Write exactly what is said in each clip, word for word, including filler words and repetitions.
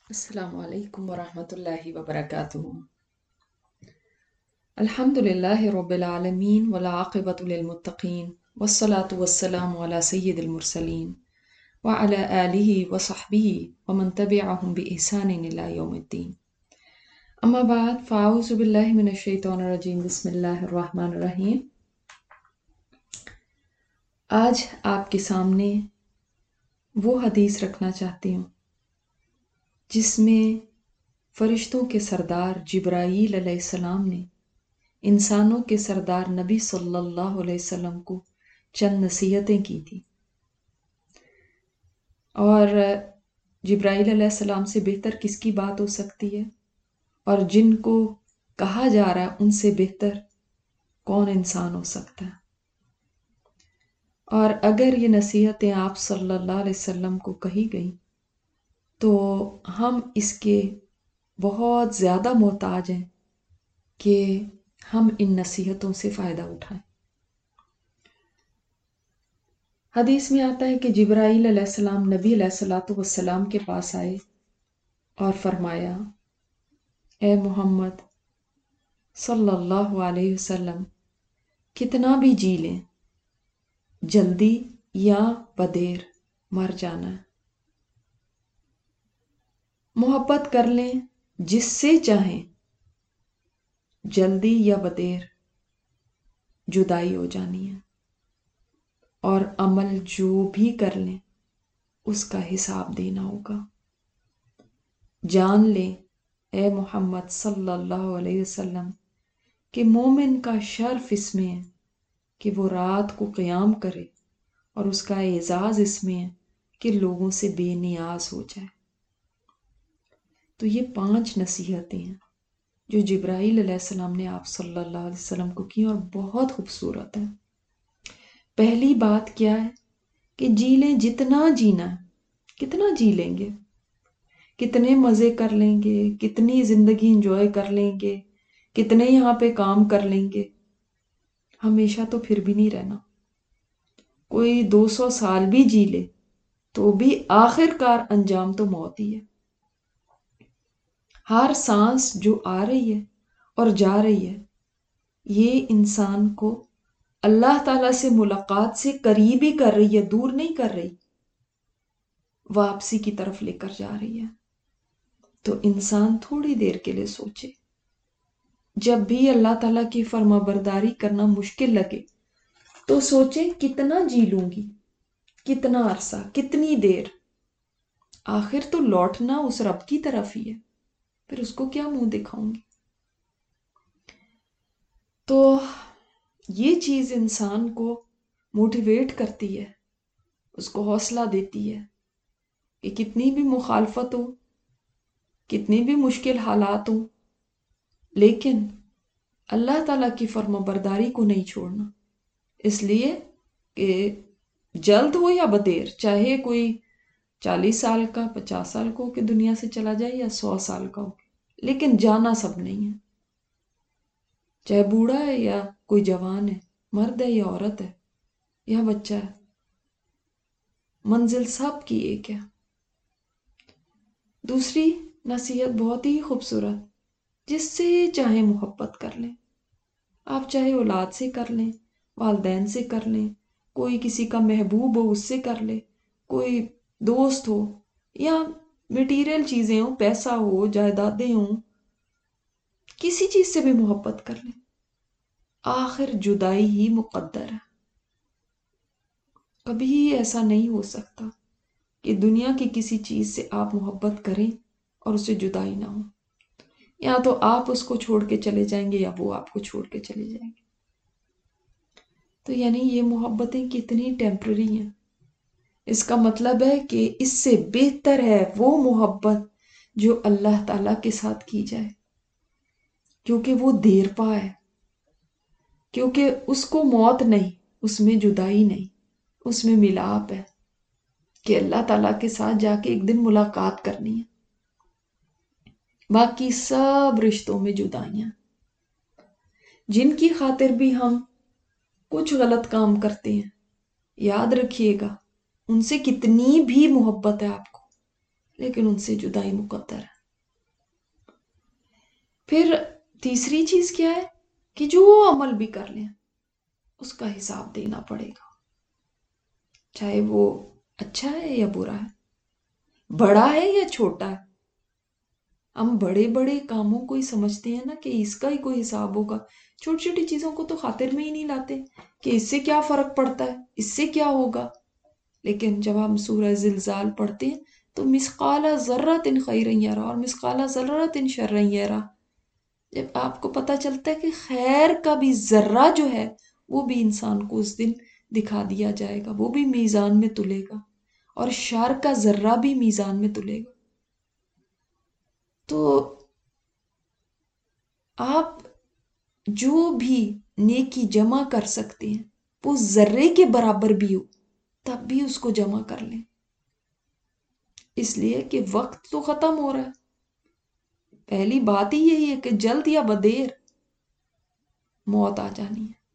السلام علیکم ورحمۃ اللہ وبرکاتہ۔ الحمد للہ رب العالمین والعاقبۃ للمتقین والصلاة والسلام علی سید المرسلین وعلی آلہ وصحبہ ومن تبعہم بإحسان الی یوم الدین۔ اما بعد فاعوذ باللہ من الشیطان الرجیم، بسم اللہ الرحمن الرحیم۔ آج آپ کے سامنے وہ حدیث رکھنا چاہتی ہوں جس میں فرشتوں کے سردار جبرائیل علیہ السلام نے انسانوں کے سردار نبی صلی اللہ علیہ وسلم کو چند نصیحتیں کی تھی، اور جبرائیل علیہ السلام سے بہتر کس کی بات ہو سکتی ہے، اور جن کو کہا جا رہا ہے ان سے بہتر کون انسان ہو سکتا ہے۔ اور اگر یہ نصیحتیں آپ صلی اللہ علیہ وسلم کو کہی گئیں تو ہم اس کے بہت زیادہ محتاج ہیں کہ ہم ان نصیحتوں سے فائدہ اٹھائیں۔ حدیث میں آتا ہے کہ جبرائیل علیہ السلام نبی علیہ الصلوۃ والسلام کے پاس آئے اور فرمایا، اے محمد صلی اللہ علیہ وسلم، کتنا بھی جی لیں، جلدی یا بدیر مر جانا ہے۔ محبت کر لیں جس سے چاہیں، جلدی یا بدیر جدائی ہو جانی ہے، اور عمل جو بھی کر لیں اس کا حساب دینا ہوگا۔ جان لیں اے محمد صلی اللہ علیہ وسلم کہ مومن کا شرف اس میں ہے کہ وہ رات کو قیام کرے، اور اس کا اعزاز اس میں ہے کہ لوگوں سے بے نیاز ہو جائے۔ تو یہ پانچ نصیحتیں ہیں جو جبرائیل علیہ السلام نے آپ صلی اللہ علیہ وسلم کو کی، اور بہت خوبصورت ہے۔ پہلی بات کیا ہے کہ جی لیں جتنا جینا ہے۔ کتنا جی لیں گے، کتنے مزے کر لیں گے، کتنی زندگی انجوائے کر لیں گے، کتنے یہاں پہ کام کر لیں گے، ہمیشہ تو پھر بھی نہیں رہنا۔ کوئی دو سو سال بھی جی لے تو بھی آخر کار انجام تو موت ہی ہے۔ ہر سانس جو آ رہی ہے اور جا رہی ہے، یہ انسان کو اللہ تعالیٰ سے ملاقات سے قریب ہی کر رہی ہے، دور نہیں کر رہی، واپسی کی طرف لے کر جا رہی ہے۔ تو انسان تھوڑی دیر کے لیے سوچے، جب بھی اللہ تعالیٰ کی فرما برداری کرنا مشکل لگے تو سوچے کتنا جی لوں گی، کتنا عرصہ، کتنی دیر، آخر تو لوٹنا اس رب کی طرف ہی ہے، پھر اس کو کیا منہ دکھاؤں گی۔ تو یہ چیز انسان کو موٹیویٹ کرتی ہے، اس کو حوصلہ دیتی ہے کہ کتنی بھی مخالفت ہو، کتنی بھی مشکل حالات ہوں، لیکن اللہ تعالیٰ کی فرما برداری کو نہیں چھوڑنا۔ اس لیے کہ جلد ہو یا بدیر، چاہے کوئی چالیس سال کا، پچاس سال کو کہ دنیا سے چلا جائے، یا سو سال کا ہو، لیکن جانا سب نہیں ہے۔ چاہے بوڑھا ہے یا کوئی جوان ہے، مرد ہے یا عورت ہے یا بچہ ہے، منزل سب کی ایک ہے۔ دوسری نصیحت بہت ہی خوبصورت، جس سے چاہے محبت کر لیں۔ آپ چاہے اولاد سے کر لیں، والدین سے کر لیں، کوئی کسی کا محبوب ہو اس سے کر لیں، کوئی دوست ہو، یا میٹیریل چیزیں ہوں، پیسہ ہو، جائیدادیں ہوں، کسی چیز سے بھی محبت کر لیں، آخر جدائی ہی مقدر ہے۔ کبھی ایسا نہیں ہو سکتا کہ دنیا کی کسی چیز سے آپ محبت کریں اور اسے جدائی نہ ہو، یا تو آپ اس کو چھوڑ کے چلے جائیں گے یا وہ آپ کو چھوڑ کے چلے جائیں گے۔ تو یعنی یہ محبتیں کتنی ٹیمپرری ہیں۔ اس کا مطلب ہے کہ اس سے بہتر ہے وہ محبت جو اللہ تعالیٰ کے ساتھ کی جائے، کیونکہ وہ دیر پا ہے، کیونکہ اس کو موت نہیں، اس میں جدائی نہیں، اس میں ملاپ ہے کہ اللہ تعالیٰ کے ساتھ جا کے ایک دن ملاقات کرنی ہے۔ باقی سب رشتوں میں جدائیاں، جن کی خاطر بھی ہم کچھ غلط کام کرتے ہیں، یاد رکھیے گا ان سے کتنی بھی محبت ہے آپ کو، لیکن ان سے جدائی مقدر ہے۔ پھر تیسری چیز کیا ہے کہ جو عمل بھی کر لیں اس کا حساب دینا پڑے گا، چاہے وہ اچھا ہے یا برا ہے، بڑا ہے یا چھوٹا ہے۔ ہم بڑے بڑے کاموں کو ہی سمجھتے ہیں نا کہ اس کا ہی کوئی حساب ہوگا، چھوٹی چھوٹی چیزوں کو تو خاطر میں ہی نہیں لاتے کہ اس سے کیا فرق پڑتا ہے، اس سے کیا ہوگا۔ لیکن جب ہم سورہ زلزال پڑھتے ہیں تو مثقال ذرۃ خیرا یرا اور مثقال ذرۃ شرا یرا، جب آپ کو پتہ چلتا ہے کہ خیر کا بھی ذرہ جو ہے وہ بھی انسان کو اس دن دکھا دیا جائے گا، وہ بھی میزان میں تلے گا، اور شر کا ذرہ بھی میزان میں تلے گا، تو آپ جو بھی نیکی جمع کر سکتے ہیں وہ ذرے کے برابر بھی ہو تب بھی اس کو جمع کر لیں، اس لیے کہ وقت تو ختم ہو رہا ہے۔ پہلی بات ہی یہی ہے کہ جلد یا بدیر موت آ جانی ہے،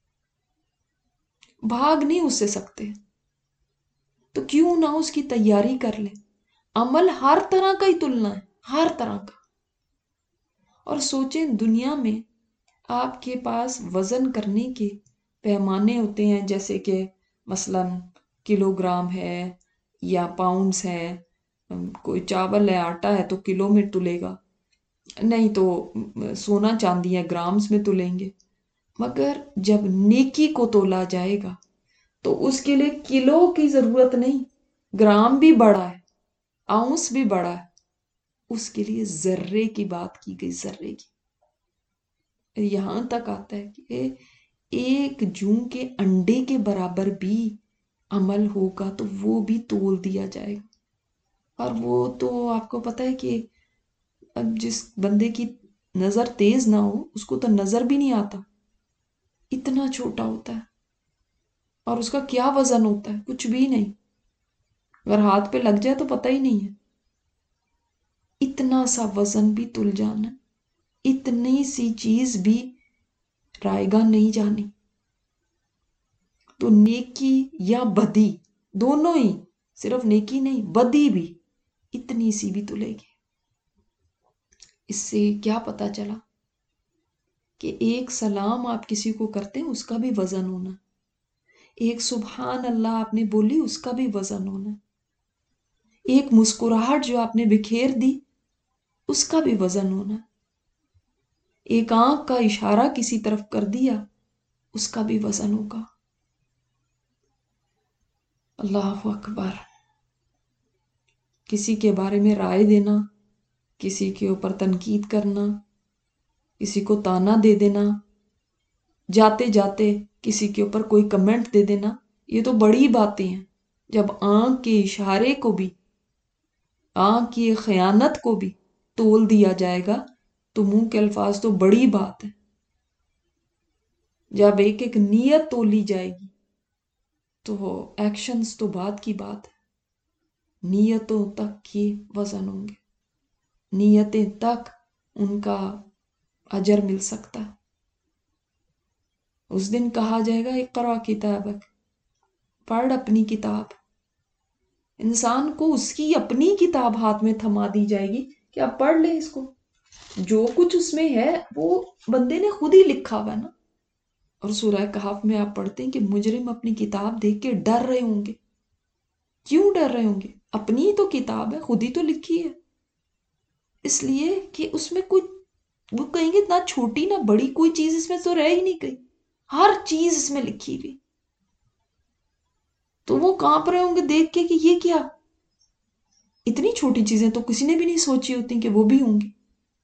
بھاگ نہیں اس سے سکتے، تو کیوں نہ اس کی تیاری کر لیں۔ عمل ہر طرح کا ہی تلنا ہے، ہر طرح کا۔ اور سوچیں دنیا میں آپ کے پاس وزن کرنے کے پیمانے ہوتے ہیں، جیسے کہ مثلا کلو گرام ہے یا پاؤنڈز ہے، کوئی چاول ہے آٹا ہے تو کلو میں تلے گا، نہیں تو سونا چاندی ہے گرامز میں تلیں گے، مگر جب نیکی کو تولا جائے گا تو اس کے لیے کلو کی ضرورت نہیں، گرام بھی بڑا ہے، آؤنس بھی بڑا ہے، اس کے لیے ذرے کی بات کی گئی، ذرے کی۔ یہاں تک آتا ہے کہ ایک جوں کے انڈے کے برابر بھی عمل ہوگا تو وہ بھی تول دیا جائے گا، اور وہ تو آپ کو پتہ ہے کہ اب جس بندے کی نظر تیز نہ ہو اس کو تو نظر بھی نہیں آتا، اتنا چھوٹا ہوتا ہے، اور اس کا کیا وزن ہوتا ہے، کچھ بھی نہیں، اگر ہاتھ پہ لگ جائے تو پتہ ہی نہیں ہے۔ اتنا سا وزن بھی تل جانا، اتنی سی چیز بھی رائے گاہ نہیں جانی، تو نیکی یا بدی دونوں ہی، صرف نیکی نہیں بدی بھی اتنی سی بھی تلے گی۔ اس سے کیا پتا چلا کہ ایک سلام آپ کسی کو کرتے ہیں اس کا بھی وزن ہونا، ایک سبحان اللہ آپ نے بولی اس کا بھی وزن ہونا، ایک مسکراہٹ جو آپ نے بکھیر دی اس کا بھی وزن ہونا، ایک آنکھ کا اشارہ کسی طرف کر دیا اس کا بھی وزن ہوگا۔ اللہ اکبر۔ کسی کے بارے میں رائے دینا، کسی کے اوپر تنقید کرنا، کسی کو تانا دے دینا، جاتے جاتے کسی کے اوپر کوئی کمنٹ دے دینا، یہ تو بڑی باتیں ہیں۔ جب آنکھ کے اشارے کو بھی، آنکھ کی خیانت کو بھی تول دیا جائے گا تو منہ کے الفاظ تو بڑی بات ہے۔ جب ایک ایک نیت تولی جائے گی تو ایکشنز تو بات کی بات ہے، نیتوں تک ہی وزن ہوں گے، نیتیں تک ان کا اجر مل سکتا ہے۔ اس دن کہا جائے گا اقرا کتابک، پڑھ اپنی کتاب، انسان کو اس کی اپنی کتاب ہاتھ میں تھما دی جائے گی کہ آپ پڑھ لیں اس کو، جو کچھ اس میں ہے وہ بندے نے خود ہی لکھا ہوا ہے نا۔ اور سورہ کہف میں آپ پڑھتے ہیں کہ مجرم اپنی کتاب دیکھ کے ڈر رہے ہوں گے، کیوں ڈر رہے ہوں گے؟ اپنی ہی تو کتاب ہے، خود ہی تو لکھی ہے، اس لیے کہ اس میں کوئی، وہ کہیں گے نہ چھوٹی نہ بڑی کوئی چیز اس میں تو رہ ہی نہیں گئی، ہر چیز اس میں لکھی ہوئی، تو وہ کانپ رہے ہوں گے دیکھ کے کہ یہ کیا، اتنی چھوٹی چیزیں تو کسی نے بھی نہیں سوچی ہوتی کہ وہ بھی ہوں گی۔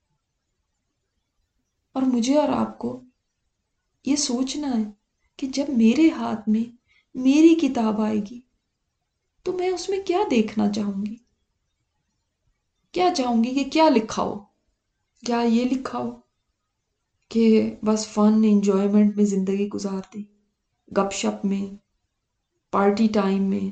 اور مجھے اور آپ کو یہ سوچنا ہے کہ جب میرے ہاتھ میں میری کتاب آئے گی تو میں اس میں کیا دیکھنا چاہوں گی، کیا چاہوں گی کہ کیا لکھا ہو؟ کیا یہ لکھا ہو کہ بس فن انجوائمنٹ میں زندگی گزار دی، گپ شپ میں، پارٹی ٹائم میں،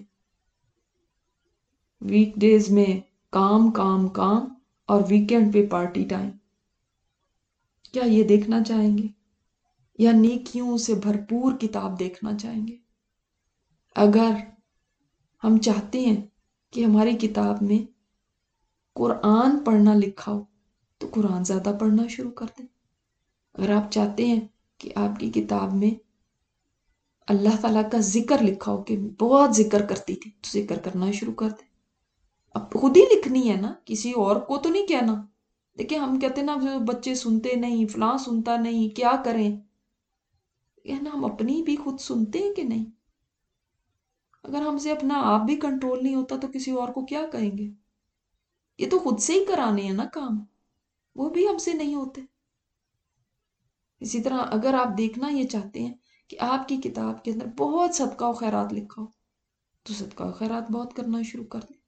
ویک ڈیز میں کام کام کام اور ویکینڈ پہ پارٹی ٹائم، کیا یہ دیکھنا چاہیں گے؟ یا نیکیوں سے بھرپور کتاب دیکھنا چاہیں گے؟ اگر ہم چاہتے ہیں کہ ہماری کتاب میں قرآن پڑھنا لکھا ہو تو قرآن زیادہ پڑھنا شروع کر دیں۔ اگر آپ چاہتے ہیں کہ آپ کی کتاب میں اللہ تعالیٰ کا ذکر لکھا ہو کہ بہت ذکر کرتی تھی تو ذکر کرنا شروع کر دیں۔ اب خود ہی لکھنی ہے نا، کسی اور کو تو نہیں کہنا۔ دیکھیں ہم کہتے ہیں نا بچے سنتے نہیں، فلاں سنتا نہیں، کیا کریں؟ نا ہم اپنی بھی خود سنتے ہیں کہ نہیں؟ اگر ہم سے اپنا آپ بھی کنٹرول نہیں ہوتا تو کسی اور کو کیا کہیں گے؟ یہ تو خود سے ہی کرانے ہیں نا کام، وہ بھی ہم سے نہیں ہوتے۔ اسی طرح اگر آپ دیکھنا یہ چاہتے ہیں کہ آپ کی کتاب کے اندر بہت صدقہ و خیرات لکھا ہو تو صدقہ و خیرات بہت کرنا شروع کر دیں۔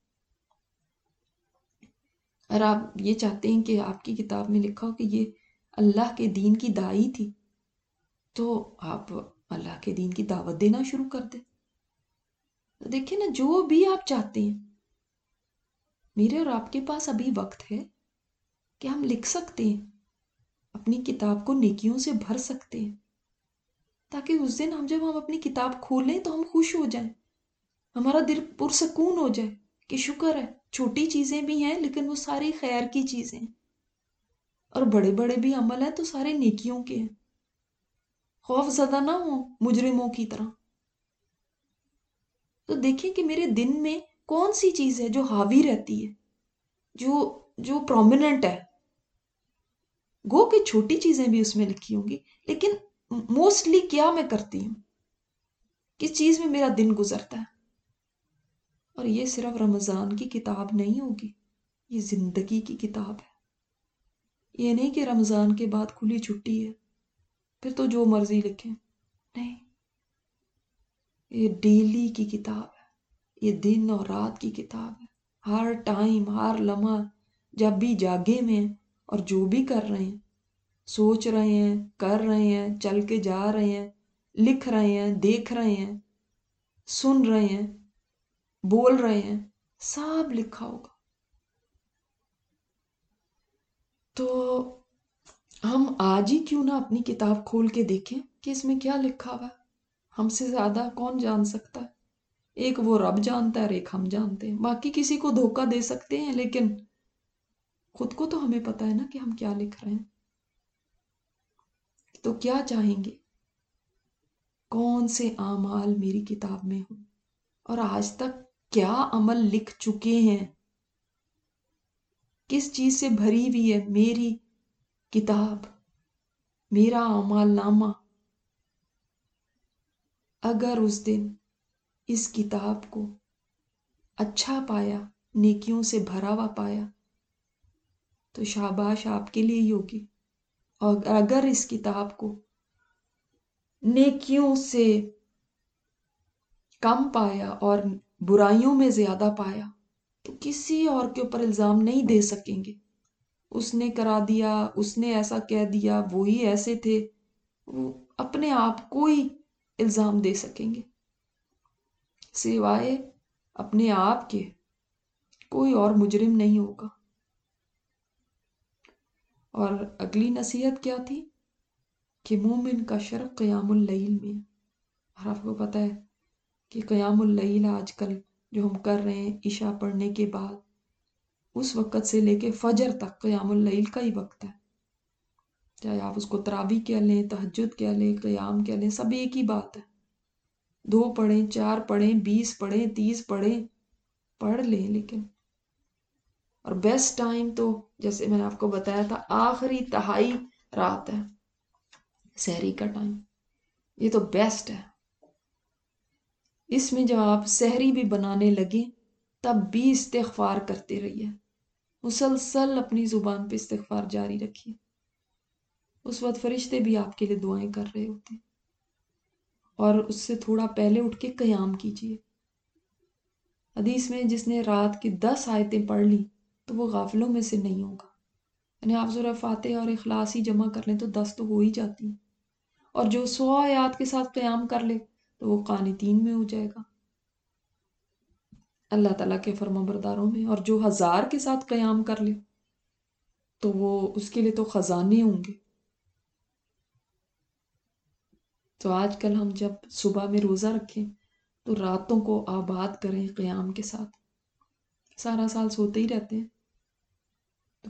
اگر آپ یہ چاہتے ہیں کہ آپ کی کتاب میں لکھا ہو کہ یہ اللہ کے دین کی داعی تھی تو آپ اللہ کے دین کی دعوت دینا شروع کر دیں۔ دیکھیں نا، جو بھی آپ چاہتے ہیں، میرے اور آپ کے پاس ابھی وقت ہے کہ ہم لکھ سکتے ہیں، اپنی کتاب کو نیکیوں سے بھر سکتے ہیں، تاکہ اس دن ہم جب ہم اپنی کتاب کھولیں تو ہم خوش ہو جائیں، ہمارا دل پرسکون ہو جائے کہ شکر ہے چھوٹی چیزیں بھی ہیں لیکن وہ ساری خیر کی چیزیں ہیں، اور بڑے بڑے بھی عمل ہیں تو سارے نیکیوں کے ہیں۔ خوف زدہ نہ ہوں مجرموں کی طرح۔ تو دیکھیں کہ میرے دن میں کون سی چیز ہے جو حاوی رہتی ہے، جو جو پرومیننٹ ہے۔ گو کہ چھوٹی چیزیں بھی اس میں لکھی ہوں گی، لیکن موسٹلی کیا میں کرتی ہوں، کس چیز میں میرا دن گزرتا ہے۔ اور یہ صرف رمضان کی کتاب نہیں ہوگی، یہ زندگی کی کتاب ہے۔ یہ نہیں کہ رمضان کے بعد کھلی چھٹی ہے پھر تو جو مرضی لکھیں، نہیں، یہ ڈیلی کی کتاب ہے، یہ دن اور رات کی کتاب ہے۔ ہر ٹائم، ہر لمحہ، جب بھی جاگے میں اور جو بھی کر رہے ہیں، سوچ رہے ہیں، کر رہے ہیں، چل کے جا رہے ہیں، لکھ رہے ہیں، دیکھ رہے ہیں، سن رہے ہیں، بول رہے ہیں، سب لکھا ہوگا۔ تو ہم آج ہی کیوں نہ اپنی کتاب کھول کے دیکھیں کہ اس میں کیا لکھا ہوا ہے۔ ہم سے زیادہ کون جان سکتا ہے؟ ایک وہ رب جانتا ہے اور ایک ہم جانتے ہیں۔ باقی کسی کو دھوکہ دے سکتے ہیں لیکن خود کو تو ہمیں پتا ہے نا کہ ہم کیا لکھ رہے ہیں۔ تو کیا چاہیں گے؟ کون سے اعمال میری کتاب میں ہوں، اور آج تک کیا عمل لکھ چکے ہیں، کس چیز سے بھری ہوئی ہے میری کتاب، میرا اعمال نامہ۔ اگر اس دن اس کتاب کو اچھا پایا، نیکیوں سے بھرا ہوا پایا تو شاباش آپ کے لیے ہی ہوگی، اور اگر اس کتاب کو نیکیوں سے کم پایا اور برائیوں میں زیادہ پایا تو کسی اور کے اوپر الزام نہیں دے سکیں گے۔ اس نے کرا دیا، اس نے ایسا کہہ دیا، وہی ایسے تھے، وہ اپنے آپ کو ہی الزام دے سکیں گے، سوائے اپنے آپ کے کوئی اور مجرم نہیں ہوگا۔ اور اگلی نصیحت کیا تھی کہ مومن کا شرف قیام اللیل میں۔ اور آپ کو پتہ ہے کہ قیام اللیل آج کل جو ہم کر رہے ہیں عشاء پڑھنے کے بعد، اس وقت سے لے کے فجر تک قیام اللیل کا ہی وقت ہے۔ چاہے آپ اس کو تراویح کہہ لیں، تہجد کہہ لیں، قیام کہہ لیں، سب ایک ہی بات ہے۔ دو پڑھیں، چار پڑھیں، بیس پڑھیں، تیس پڑھیں، پڑھ لیں، لیکن اور بیسٹ ٹائم تو جیسے میں نے آپ کو بتایا تھا آخری تہائی رات ہے، سحری کا ٹائم، یہ تو بیسٹ ہے۔ اس میں جب آپ سحری بھی بنانے لگیں تب بھی استغفار کرتے رہیے، مسلسل اپنی زبان پہ استغفار جاری رکھیے۔ اس وقت فرشتے بھی آپ کے لیے دعائیں کر رہے ہوتے ہیں۔ اور اس سے تھوڑا پہلے اٹھ کے قیام کیجیے۔ حدیث میں جس نے رات کی دس آیتیں پڑھ لی تو وہ غافلوں میں سے نہیں ہوگا، یعنی آپ سورہ فاتحہ اور اخلاص ہی جمع کر لیں تو دس تو ہو ہی جاتی ہیں، اور جو سو آیات کے ساتھ قیام کر لے تو وہ قانتین میں ہو جائے گا، اللہ تعالیٰ کے فرما برداروں میں۔ اور جو ہزار کے ساتھ قیام کر لے تو وہ اس کے لیے تو خزانے ہوں گے۔ تو آج کل ہم جب صبح میں روزہ رکھیں تو راتوں کو آباد کریں قیام کے ساتھ۔ سارا سال سوتے ہی رہتے ہیں،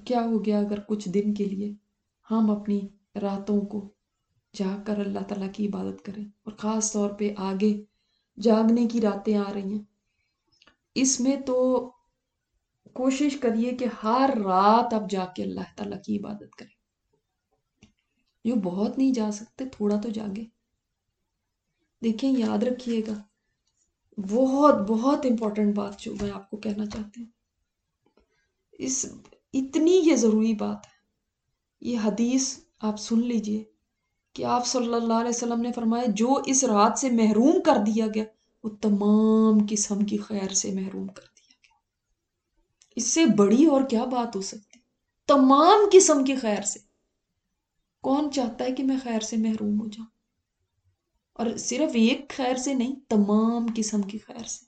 کیا ہو گیا اگر کچھ دن کے لیے ہم اپنی راتوں کو جاگ کر اللہ تعالیٰ کی عبادت کریں، اور خاص طور پہ آگے جاگنے کی راتیں آ رہی ہیں، اس میں تو کوشش کریے کہ ہر رات آپ جا کے اللہ تعالیٰ کی عبادت کریں. جو بہت نہیں جا سکتے تھوڑا تو جاگے. دیکھیں یاد رکھیے گا، بہت بہت امپورٹنٹ بات جو میں آپ کو کہنا چاہتی ہوں، اس اتنی یہ ضروری بات ہے. یہ حدیث آپ سن لیجئے کہ آپ صلی اللہ علیہ وسلم نے فرمایا جو اس رات سے محروم کر دیا گیا وہ تمام قسم کی خیر سے محروم کر دیا گیا. اس سے بڑی اور کیا بات ہو سکتی؟ تمام قسم کی خیر سے. کون چاہتا ہے کہ میں خیر سے محروم ہو جاؤں؟ اور صرف ایک خیر سے نہیں، تمام قسم کی خیر سے.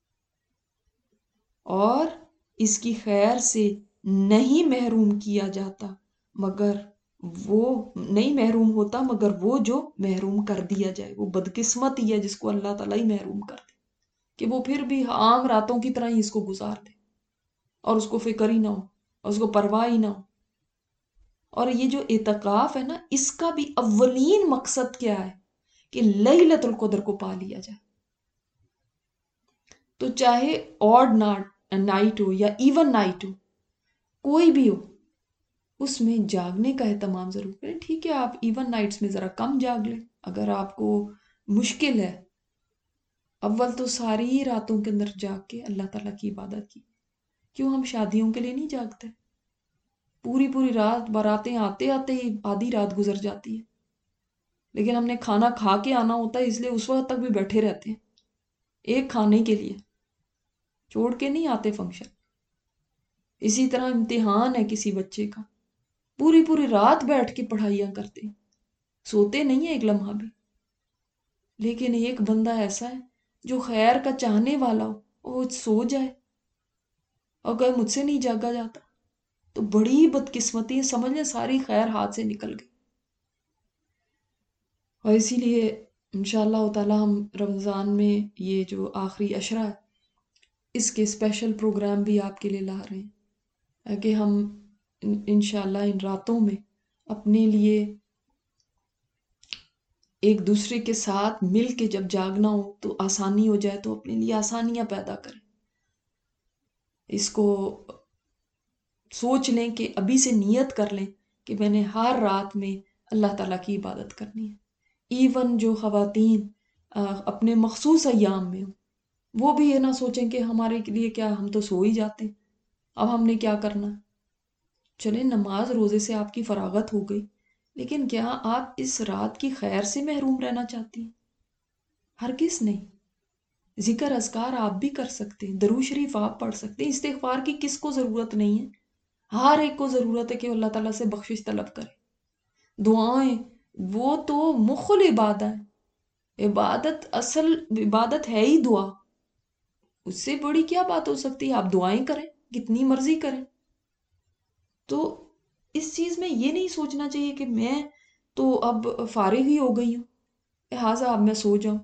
اور اس کی خیر سے نہیں محروم کیا جاتا مگر وہ نہیں محروم ہوتا مگر وہ جو محروم کر دیا جائے. وہ بدقسمت ہی ہے جس کو اللہ تعالیٰ ہی محروم کر دے، کہ وہ پھر بھی عام راتوں کی طرح ہی اس کو گزار دے اور اس کو فکر ہی نہ ہو اور اس کو پرواہ ہی نہ ہو. اور یہ جو اعتکاف ہے نا، اس کا بھی اولین مقصد کیا ہے؟ کہ لیلۃ القدر کو پا لیا جائے. تو چاہے آڈ نائٹ ہو یا ایون نائٹ ہو، کوئی بھی ہو، اس میں جاگنے کا اہتمام ضرور کریں. ٹھیک ہے آپ ایون نائٹس میں ذرا کم جاگ لیں اگر آپ کو مشکل ہے. اول تو ساری راتوں کے اندر جاگ کے اللہ تعالیٰ کی عبادت کی. کیوں ہم شادیوں کے لیے نہیں جاگتے؟ پوری پوری رات باراتیں آتے آتے ہی آدھی رات گزر جاتی ہے، لیکن ہم نے کھانا کھا کے آنا ہوتا ہے، اس لیے اس وقت تک بھی بیٹھے رہتے ہیں ایک کھانے کے لیے، چھوڑ کے نہیں آتے فنکشن. اسی طرح امتحان ہے کسی بچے کا، پوری پوری رات بیٹھ کے پڑھائیاں کرتے ہیں، سوتے نہیں ہیں ایک لمحہ بھی. لیکن ایک بندہ ایسا ہے جو خیر کا چاہنے والا ہو، وہ سو جائے اور کہ مجھ سے نہیں جاگا جاتا، تو بڑی بدقسمتی ہے، سمجھ لیں ساری خیر ہاتھ سے نکل گئی. اور اسی لیے انشاءاللہ تعالی ہم رمضان میں یہ جو آخری عشرہ ہے اس کے اسپیشل پروگرام بھی آپ کے لیے لا رہے ہیں، کہ ہم انشاءاللہ ان راتوں میں اپنے لیے ایک دوسرے کے ساتھ مل کے جب جاگنا ہو تو آسانی ہو جائے، تو اپنے لیے آسانیاں پیدا کریں. اس کو سوچ لیں کہ ابھی سے نیت کر لیں کہ میں نے ہر رات میں اللہ تعالیٰ کی عبادت کرنی ہے. ایون جو خواتین اپنے مخصوص ایام میں ہوں، وہ بھی یہ نہ سوچیں کہ ہمارے لیے کیا، ہم تو سو ہی جاتے ہیں، اب ہم نے کیا کرنا. چلیں نماز روزے سے آپ کی فراغت ہو گئی، لیکن کیا آپ اس رات کی خیر سے محروم رہنا چاہتی ہیں؟ ہرگز نہیں. ذکر اذکار آپ بھی کر سکتے ہیں، درود شریف آپ پڑھ سکتے ہیں. استغفار کی کس کو ضرورت نہیں ہے؟ ہر ایک کو ضرورت ہے کہ اللہ تعالیٰ سے بخشش طلب کرے. دعائیں وہ تو مخ العبادہ ہے، عبادت اصل عبادت ہے ہی دعا. اس سے بڑی کیا بات ہو سکتی ہے؟ آپ دعائیں کریں کتنی مرضی کریں. تو اس چیز میں یہ نہیں سوچنا چاہیے کہ میں تو اب فارغ ہی ہو گئی ہوں لہٰذا اب میں سو جاؤں.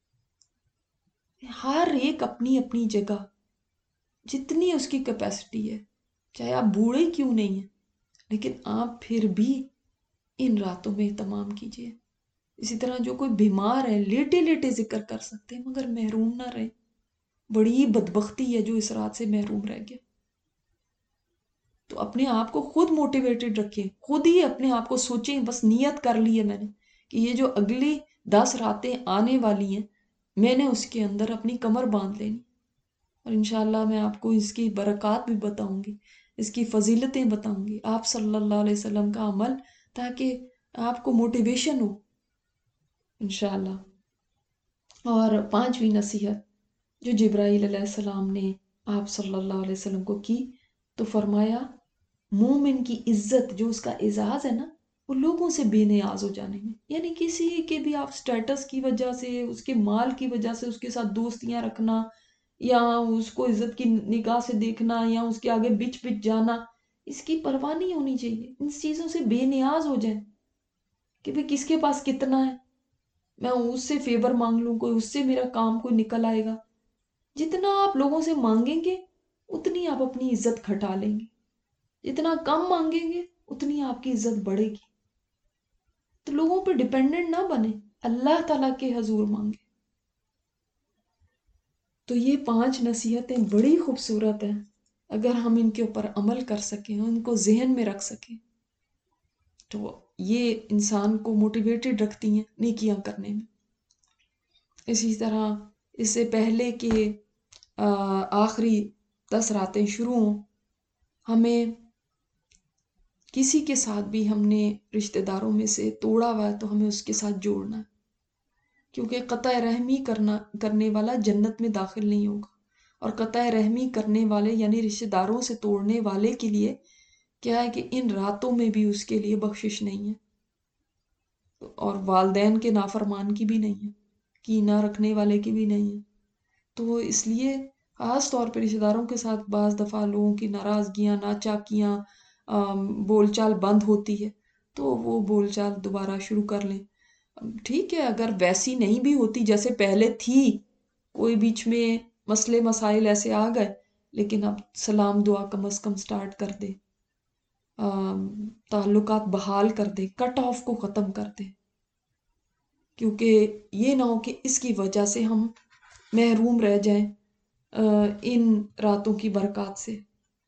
ہر ایک اپنی اپنی جگہ جتنی اس کی کیپیسٹی ہے، چاہے آپ بوڑھے کیوں نہیں ہیں، لیکن آپ پھر بھی ان راتوں میں اہتمام کیجیے. اسی طرح جو کوئی بیمار ہے لیٹے لیٹے ذکر کر سکتے ہیں مگر محروم نہ رہے. بڑی بدبختی ہے جو اس رات سے محروم رہ گیا. تو اپنے آپ کو خود موٹیویٹڈ رکھیں، خود ہی اپنے آپ کو سوچیں، بس نیت کر لی ہے میں نے کہ یہ جو اگلی دس راتیں آنے والی ہیں میں نے اس کے اندر اپنی کمر باندھ لینی. اور انشاءاللہ میں آپ کو اس کی برکات بھی بتاؤں گی، اس کی فضیلتیں بتاؤں گی، آپ صلی اللہ علیہ وسلم کا عمل، تاکہ آپ کو موٹیویشن ہو انشاءاللہ. اور پانچویں نصیحت جو جبرائیل علیہ السلام نے آپ صلی اللہ علیہ وسلم کو کی، تو فرمایا مومن کی عزت جو اس کا اعزاز ہے نا، وہ لوگوں سے بے نیاز ہو جانے میں. یعنی کسی کے بھی آپ سٹیٹس کی وجہ سے، اس کے مال کی وجہ سے اس کے ساتھ دوستیاں رکھنا، یا اس کو عزت کی نگاہ سے دیکھنا، یا اس کے آگے بچ بچ جانا، اس کی پرواہ نہیں ہونی چاہیے. ان چیزوں سے بے نیاز ہو جائیں کہ بھئی کس کے پاس کتنا ہے، میں اس سے فیور مانگ لوں، کوئی اس سے میرا کام کوئی نکل آئے گا. جتنا آپ لوگوں سے مانگیں گے اتنی آپ اپنی عزت گھٹا لیں گے. جتنا کم مانگیں گے اتنی آپ کی عزت بڑھے گی. تو لوگوں پہ ڈیپینڈنٹ نہ بنے، اللہ تعالیٰ کے حضور مانگے. تو یہ پانچ نصیحتیں بڑی خوبصورت ہیں، اگر ہم ان کے اوپر عمل کر سکیں، ان کو ذہن میں رکھ سکیں، تو یہ انسان کو موٹیویٹڈ رکھتی ہیں نیکیاں کرنے میں. اسی طرح اس سے پہلے کہ آخری دس راتیں شروع ہوں، ہمیں کسی کے ساتھ بھی ہم نے رشتہ داروں میں سے توڑا ہوا ہے تو ہمیں اس کے ساتھ جوڑنا ہے، کیونکہ قطع رحمی کرنا کرنے والا جنت میں داخل نہیں ہوگا. اور قطع رحمی کرنے والے یعنی رشتہ داروں سے توڑنے والے کے لیے کیا ہے کہ ان راتوں میں بھی اس کے لیے بخشش نہیں ہے، اور والدین کے نافرمان کی بھی نہیں ہے، کینہ رکھنے والے کی بھی نہیں ہے. تو اس لیے خاص طور پہ رشتہ داروں کے ساتھ بعض دفعہ لوگوں کی ناراضگیاں، ناچاکیاں، بول چال بند ہوتی ہے، تو وہ بول چال دوبارہ شروع کر لیں. ٹھیک ہے، اگر ویسی نہیں بھی ہوتی جیسے پہلے تھی، کوئی بیچ میں مسئلے مسائل ایسے آ گئے، لیکن اب سلام دعا کم از کم سٹارٹ کر دے، تعلقات بحال کر دے، کٹ آف کو ختم کر دے، کیونکہ یہ نہ ہو کہ اس کی وجہ سے ہم محروم رہ جائیں ان راتوں کی برکات سے.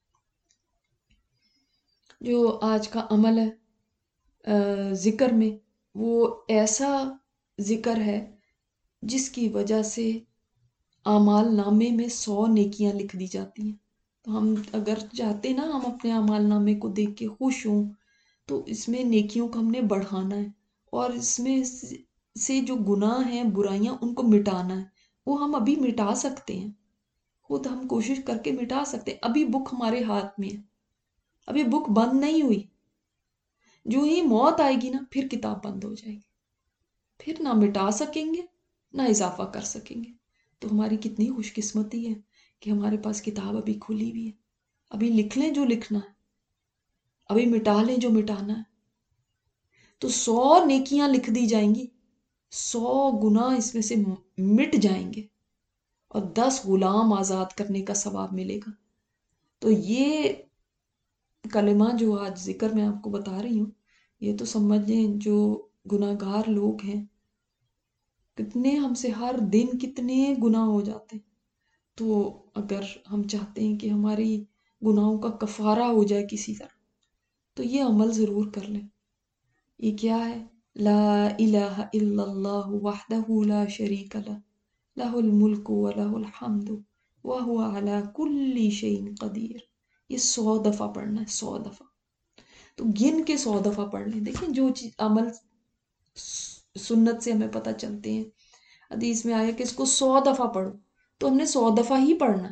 جو آج کا عمل ہے ذکر میں، وہ ایسا ذکر ہے جس کی وجہ سے اعمال نامے میں سو نیکیاں لکھ دی جاتی ہیں. تو ہم اگر چاہتے نا ہم اپنے اعمال نامے کو دیکھ کے خوش ہوں، تو اس میں نیکیوں کو ہم نے بڑھانا ہے، اور اس میں سے جو گناہ ہیں، برائیاں، ان کو مٹانا ہے. وہ ہم ابھی مٹا سکتے ہیں، خود ہم کوشش کر کے مٹا سکتے ہیں. ابھی بک ہمارے ہاتھ میں ہے، ابھی بک بند نہیں ہوئی. جو ہی موت آئے گی نا، پھر کتاب بند ہو جائے گی، پھر نہ مٹا سکیں گے نہ اضافہ کر سکیں گے. تو ہماری کتنی خوش قسمتی ہے کہ ہمارے پاس کتاب ابھی کھلی بھی ہے. ابھی لکھ لیں جو لکھنا ہے، ابھی مٹا لیں جو مٹانا ہے. تو سو نیکیاں لکھ دی جائیں گی، سو گناہ اس میں سے مٹ جائیں گے، اور دس غلام آزاد کرنے کا ثواب ملے گا. تو یہ کلمہ جو آج ذکر میں آپ کو بتا رہی ہوں، یہ تو سمجھ لیں جو گناہ گار لوگ ہیں، کتنے ہم سے ہر دن کتنے گناہ ہو جاتے ہیں. تو اگر ہم چاہتے ہیں کہ ہماری گناہوں کا کفارہ ہو جائے کسی طرح، تو یہ عمل ضرور کر لیں. یہ کیا ہے؟ لا الہ الا اللہ وحدہ لا شریک لہ، لہ الملک و لہ الحمد وہو علی کل شیء قدیر. یہ سو دفعہ پڑھنا ہے، سو دفعہ. تو گن کے سو دفعہ پڑھ لیں. دیکھیں جو چیز عمل سنت سے ہمیں پتہ چلتے ہیں، حدیث میں آیا کہ اس کو سو دفعہ پڑھو، تو ہم نے سو دفعہ ہی پڑھنا ہے.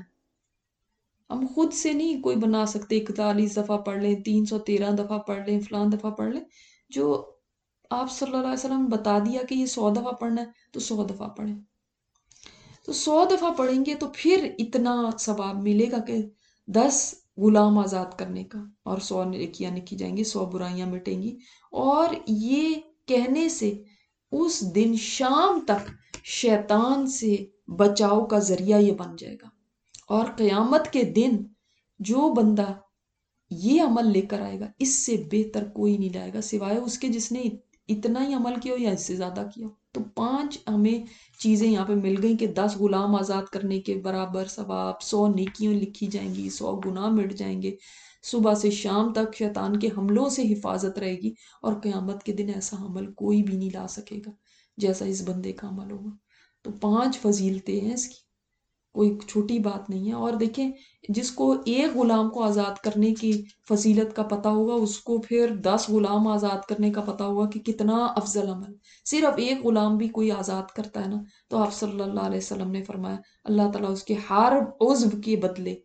ہم خود سے نہیں کوئی بنا سکتے اکتالیس دفعہ پڑھ لیں، تین سو تیرہ دفعہ پڑھ لیں، فلان دفعہ پڑھ لیں. جو آپ صلی اللہ علیہ وسلم بتا دیا کہ یہ سو دفعہ پڑھنا ہے، تو سو دفعہ پڑھیں. تو سو دفعہ پڑھیں گے تو پھر اتنا ثواب ملے گا کہ دس غلام آزاد کرنے کا، اور سو نیکیاں لکھی جائیں گی، سو برائیاں مٹیں گی. اور یہ کہنے سے اس دن شام تک شیطان سے بچاؤ کا ذریعہ یہ بن جائے گا. اور قیامت کے دن جو بندہ یہ عمل لے کر آئے گا، اس سے بہتر کوئی نہیں لائے گا سوائے اس کے جس نے اتنا ہی عمل کیا ہو یا اس سے زیادہ کیا ہو. تو پانچ ہمیں چیزیں یہاں پہ مل گئیں کہ دس غلام آزاد کرنے کے برابر ثواب، سو نیکیوں لکھی جائیں گی، سو گناہ مٹ جائیں گے، صبح سے شام تک شیطان کے حملوں سے حفاظت رہے گی، اور قیامت کے دن ایسا عمل کوئی بھی نہیں لا سکے گا جیسا اس بندے کا عمل ہوگا. تو پانچ فضیلتیں ہیں اس کی، کوئی چھوٹی بات نہیں ہے. اور دیکھیں، جس کو ایک غلام کو آزاد کرنے کی فضیلت کا پتہ ہوگا، اس کو پھر دس غلام آزاد کرنے کا پتہ ہوگا کہ کتنا افضل عمل. صرف ایک غلام بھی کوئی آزاد کرتا ہے نا، تو آپ صلی اللہ علیہ وسلم نے فرمایا اللہ تعالیٰ اس کے ہر عضو کے بدلے،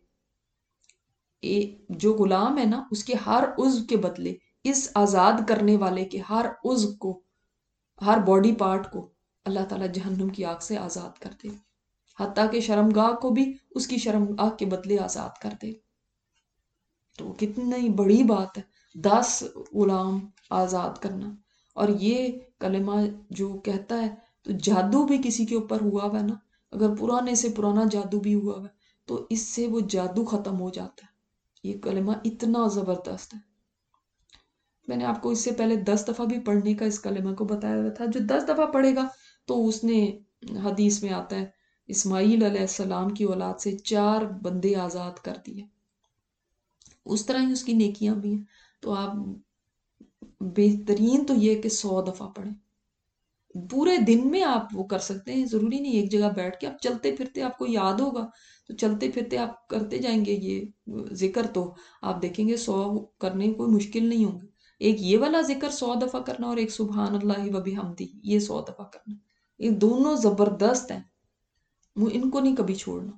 جو غلام ہے نا اس کے ہر عضو کے بدلے اس آزاد کرنے والے کے ہر عضو کو، ہر باڈی پارٹ کو اللہ تعالیٰ جہنم کی آگ سے آزاد کر دے، حتیٰ کہ شرمگاہ کو بھی اس کی شرمگاہ کے بدلے آزاد کر دے. تو کتنی بڑی بات ہے دس غلام آزاد کرنا. اور یہ کلمہ جو کہتا ہے، تو جادو بھی کسی کے اوپر ہوا ہوا ہے نا، اگر پرانے سے پرانا جادو بھی ہوا ہوا ہے، تو اس سے وہ جادو ختم ہو جاتا ہے. یہ کلمہ اتنا زبردست ہے. میں نے آپ کو اس سے پہلے دس دفعہ بھی پڑھنے کا اس کلمہ کو بتایا ہوا تھا. جو دس دفعہ پڑھے گا تو اس نے، حدیث میں آتا ہے، اسماعیل علیہ السلام کی اولاد سے چار بندے آزاد کر دیے. اس طرح ہی اس کی نیکیاں بھی ہیں. تو آپ بہترین تو یہ کہ سو دفعہ پڑھیں. پورے دن میں آپ وہ کر سکتے ہیں، ضروری نہیں ایک جگہ بیٹھ کے. آپ چلتے پھرتے آپ کو یاد ہوگا تو چلتے پھرتے آپ کرتے جائیں گے یہ ذکر، تو آپ دیکھیں گے سو کرنے میں کوئی مشکل نہیں ہوگی. ایک یہ والا ذکر سو دفعہ کرنا اور ایک سبحان اللہ و بحمدہ یہ سو دفعہ کرنا، یہ دونوں زبردست ہیں. ان کو نہیں کبھی چھوڑنا،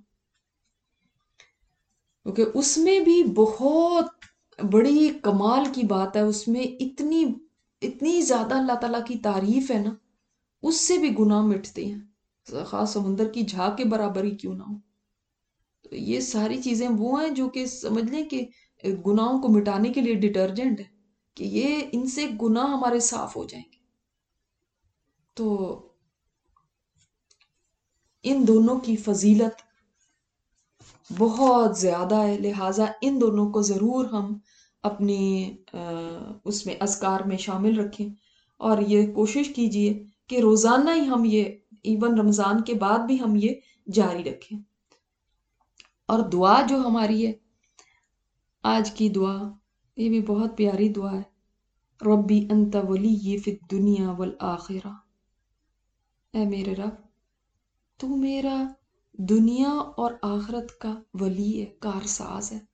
کیونکہ اس میں بھی بہت بڑی کمال کی بات ہے. اس میں اتنی اتنی زیادہ اللہ تعالیٰ کی تعریف ہے نا، اس سے بھی گناہ مٹتے ہیں، خاص سمندر کی جھاگ کے برابر ہی کیوں نہ ہو. تو یہ ساری چیزیں وہ ہیں جو کہ سمجھ لیں کہ گناہوں کو مٹانے کے لیے ڈٹرجنٹ ہے، کہ یہ ان سے گناہ ہمارے صاف ہو جائیں گے. تو ان دونوں کی فضیلت بہت زیادہ ہے، لہٰذا ان دونوں کو ضرور ہم اپنے اس میں اذکار میں شامل رکھیں. اور یہ کوشش کیجئے کہ روزانہ ہی ہم یہ، ایون رمضان کے بعد بھی ہم یہ جاری رکھیں. اور دعا جو ہماری ہے آج کی دعا، یہ بھی بہت پیاری دعا ہے. ربی انت ولی فی الدنیا والآخرہ، اے میرے رب تو میرا دنیا اور آخرت کا ولی ہے، کارساز ہے.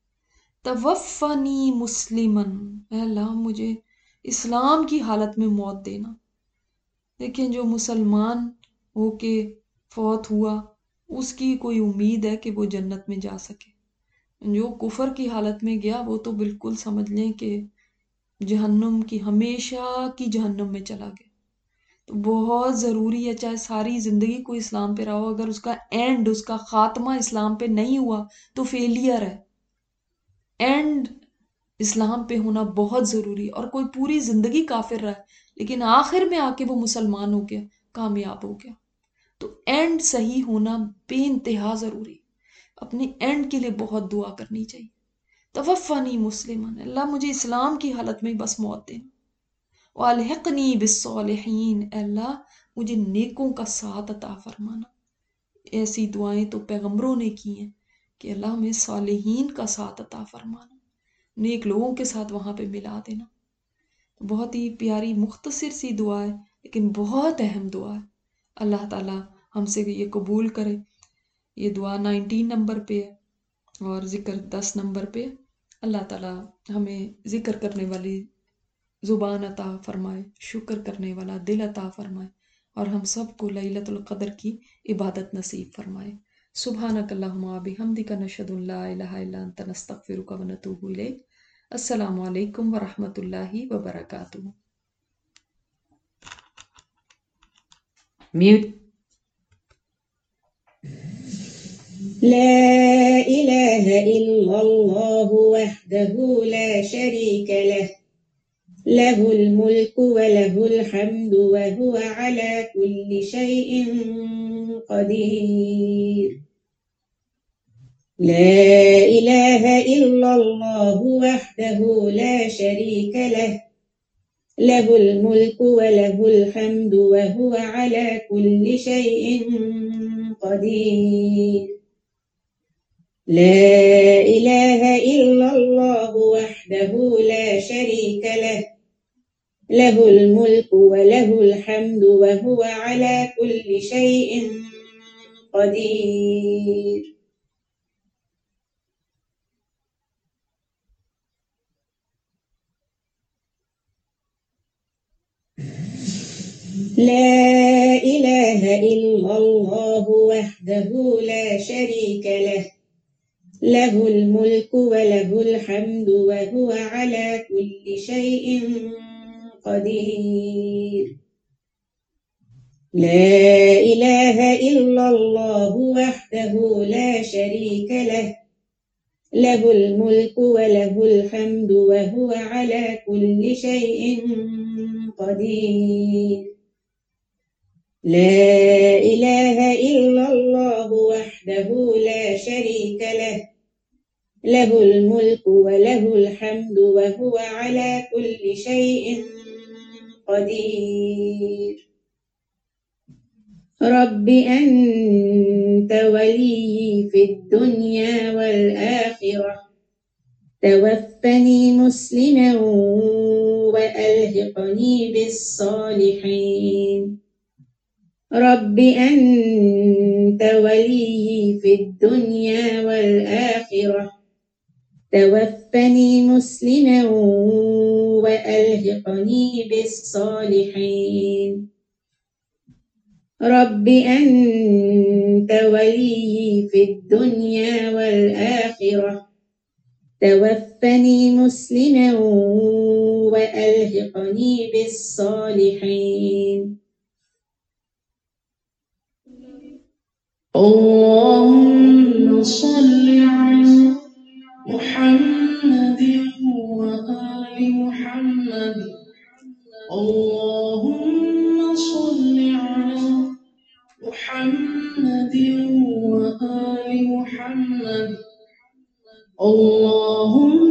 توفنی مسلمن، اے اللہ مجھے اسلام کی حالت میں موت دینا. لیکن جو مسلمان ہو کے فوت ہوا اس کی کوئی امید ہے کہ وہ جنت میں جا سکے. جو کفر کی حالت میں گیا وہ تو بالکل سمجھ لیں کہ جہنم کی، ہمیشہ کی جہنم میں چلا گیا. تو بہت ضروری ہے، چاہے ساری زندگی کوئی اسلام پہ رہا ہو، اگر اس کا اینڈ، اس کا خاتمہ اسلام پہ نہیں ہوا تو فیلئر ہے. اینڈ اسلام پہ ہونا بہت ضروری ہے. اور کوئی پوری زندگی کافر رہا لیکن آخر میں آ کے وہ مسلمان ہو گیا، کامیاب ہو گیا. تو اینڈ صحیح ہونا بے انتہا ضروری. اپنے اینڈ کے لیے بہت دعا کرنی چاہیے. توفنی مسلمن، اللہ مجھے اسلام کی حالت میں بس موت دینا. والحقنی بالصالحین، اللہ مجھے نیکوں کا ساتھ عطا فرمانا. ایسی دعائیں تو پیغمبروں نے کی ہیں کہ اللہ ہمیں صالحین کا ساتھ عطا فرمانا، نیک لوگوں کے ساتھ وہاں پہ ملا دینا. بہت ہی پیاری مختصر سی دعا ہے لیکن بہت اہم دعا ہے. اللہ تعالیٰ ہم سے یہ قبول کرے. یہ دعا نائنٹین نمبر پہ ہے اور ذکر دس نمبر پہ. اللہ تعالیٰ ہمیں ذکر کرنے والی زبان عطا فرمائے، شکر کرنے والا دل عطا فرمائے، اور ہم سب کو لیلۃ القدر کی عبادت نصیب فرمائے. سبحانک اللہم و بحمدک، نشہد ان لا الہ الا انت، نستغفرک و نتوب الیک. السلام علیکم ورحمۃ اللہ وبرکاتہ. میوٹ. لا إله إلا الله وحده لا شريك له له الملك وله الحمد وهو على كل شيء قدير. لا إله إلا الله وحده لا شريك له له الملك وله الحمد وهو على كل شيء قدير. لا إله إلا الله وحده لا شريك له له الملك وله الحمد وهو على كل شيء قدير. لا إله إلا الله وحده لا شريك له له الملك وله الحمد وهو على كل شيء قدير. لا إله إلا الله وحده لا شريك له له الملك وله الحمد وهو على كل شيء قدير. لا إله إلا الله وحده لا شريك له له الملك وله الحمد وهو على كل شيء قدير. رب أنت وليي في الدنيا والآخرة، توفني مسلما وألحقني بالصالحين. رب أنت وليي في الدنيا والآخرة، توفني مسلما وألحقني بالصالحين. رب أنت وليي في الدنيا والآخرة، توفني مسلما وألحقني بالصالحين. اللهم صل على محمد وآل محمد. اللهم صل على محمد وآل محمد. اللهم